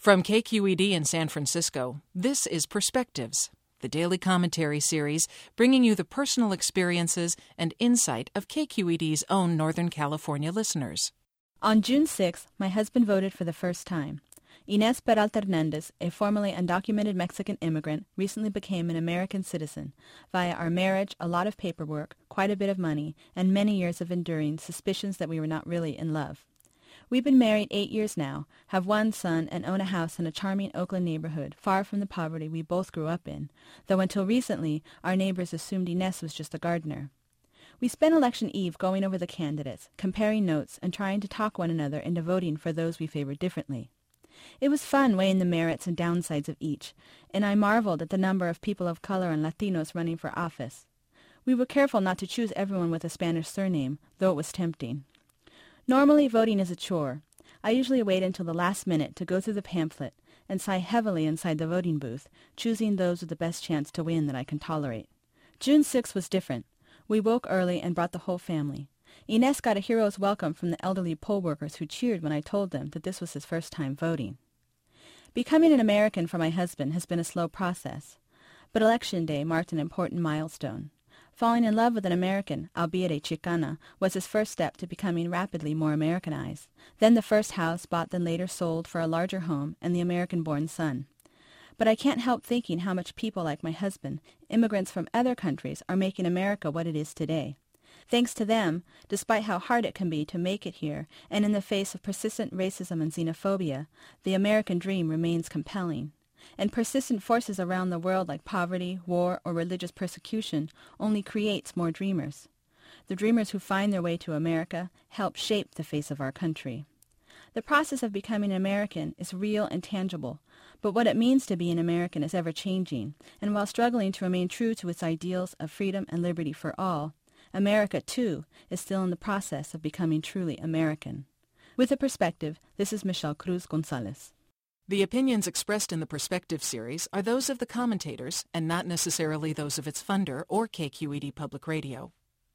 From KQED in San Francisco, this is Perspectives, the daily commentary series bringing you the personal experiences and insight of KQED's own Northern California listeners. On June 6th, my husband voted for the first time. Inés Peralta Hernandez, a formerly undocumented Mexican immigrant, recently became an American citizen via our marriage, a lot of paperwork, quite a bit of money, and many years of enduring suspicions that we were not really in love. We've been married 8 years now, have one son, and own a house in a charming Oakland neighborhood, far from the poverty we both grew up in, though until recently our neighbors assumed Inés was just a gardener. We spent election eve going over the candidates, comparing notes, and trying to talk one another into voting for those we favored differently. It was fun weighing the merits and downsides of each, and I marveled at the number of people of color and Latinos running for office. We were careful not to choose everyone with a Spanish surname, though it was tempting. Normally, voting is a chore. I usually wait until the last minute to go through the pamphlet and sigh heavily inside the voting booth, choosing those with the best chance to win that I can tolerate. June 6th was different. We woke early and brought the whole family. Inés got a hero's welcome from the elderly poll workers who cheered when I told them that this was his first time voting. Becoming an American for my husband has been a slow process, but Election Day marked an important milestone. Falling in love with an American, albeit a Chicana, was his first step to becoming rapidly more Americanized. Then the first house, bought then later sold for a larger home, and the American-born son. But I can't help thinking how much people like my husband, immigrants from other countries, are making America what it is today. Thanks to them, despite how hard it can be to make it here, and in the face of persistent racism and xenophobia, the American dream remains compelling. And persistent forces around the world like poverty, war, or religious persecution only creates more dreamers. The dreamers who find their way to America help shape the face of our country. The process of becoming an American is real and tangible, but what it means to be an American is ever-changing, and while struggling to remain true to its ideals of freedom and liberty for all, America, too, is still in the process of becoming truly American. With a perspective, this is Michelle Cruz Gonzalez. The opinions expressed in the Perspective series are those of the commentators and not necessarily those of its funder or KQED Public Radio.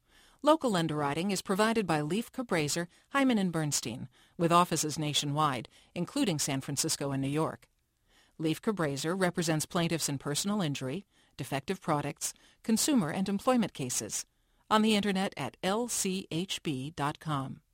Local underwriting is provided by Leif Cabraser, Hyman & Bernstein, with offices nationwide, including San Francisco and New York. Leif Cabraser represents plaintiffs in personal injury, defective products, consumer and employment cases, on the Internet at lchb.com.